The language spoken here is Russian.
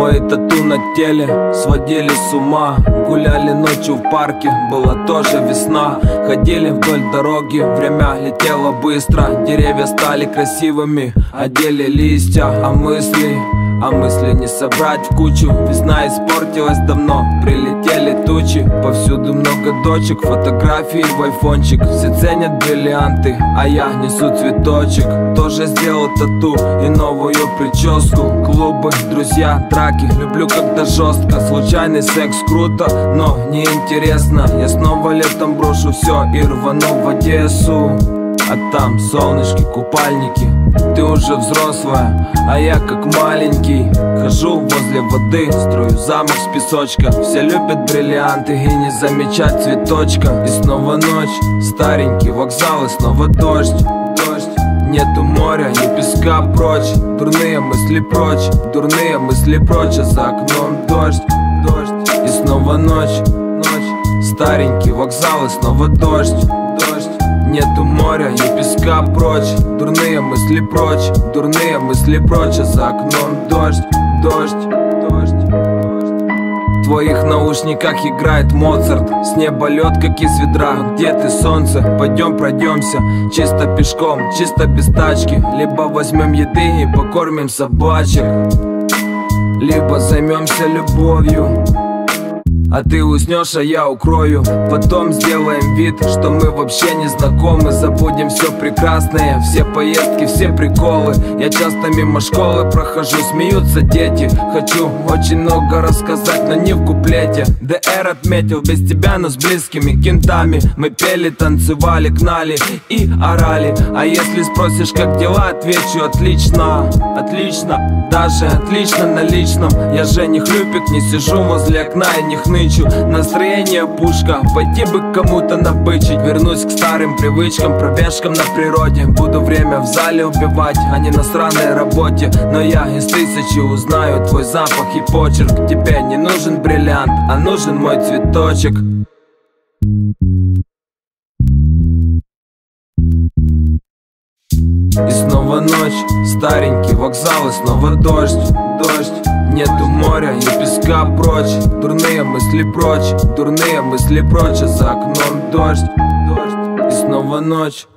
Мои тату на теле сводили с ума. Гуляли ночью в парке, была тоже весна. Ходили вдоль дороги, время летело быстро. Деревья стали красивыми, одели листья. А мысли не собрать в кучу. Весна испортилась давно, прилетели тучи. Повсюду много дочек, фотографии в айфончик. Все ценят бриллианты, а я несу цветочек. Тоже сделал тату и новую прическу. Клубы, друзья, драки, люблю когда жестко. Случайный секс круто, но неинтересно. Я снова летом брошу все и рвану в Одессу. А там солнышки, купальники. Ты уже взрослая, а я как маленький. Хожу возле воды, строю замок с песочка. Все любят бриллианты и не замечать цветочка. И снова ночь, старенький вокзал и снова дождь. Нету моря, ни песка прочь. Дурные мысли прочь, дурные мысли прочь. А за окном дождь. И снова ночь, старенький вокзал и снова дождь. Нету моря, ни песка прочь. Дурные мысли прочь, дурные мысли прочь. А за окном дождь. В твоих наушниках играет Моцарт. С неба лед, как из ведра. Где ты, солнце? Пойдем пройдемся. Чисто пешком, чисто без тачки. Либо возьмем еды и покормим собачек, либо займемся любовью. А ты уснешь, а я укрою. Потом сделаем вид, что мы вообще не знакомы. Забудем все прекрасное, все поездки, все приколы. Я часто мимо школы прохожу, смеются дети. Хочу очень много рассказать, но не в куплете. ДР отметил без тебя, но с близкими кентами. Мы пели, танцевали, гнали и орали. А если спросишь, как дела, отвечу: отлично, отлично, даже отлично на личном. Я же не хлюпик, не сижу возле окна и не хнычу. Настроение пушка, пойти бы кому-то набычить. Вернусь к старым привычкам, пробежкам на природе. Буду время в зале убивать, а не на сраной работе. Но я из тысячи узнаю твой запах и почерк. Тебе не нужен бриллиант, а нужен мой цветочек. И снова ночь, старенький вокзал и снова дождь. Нету моря, ни песка прочь. Дурные мысли прочь, дурные мысли прочь. А за окном дождь. И снова ночь.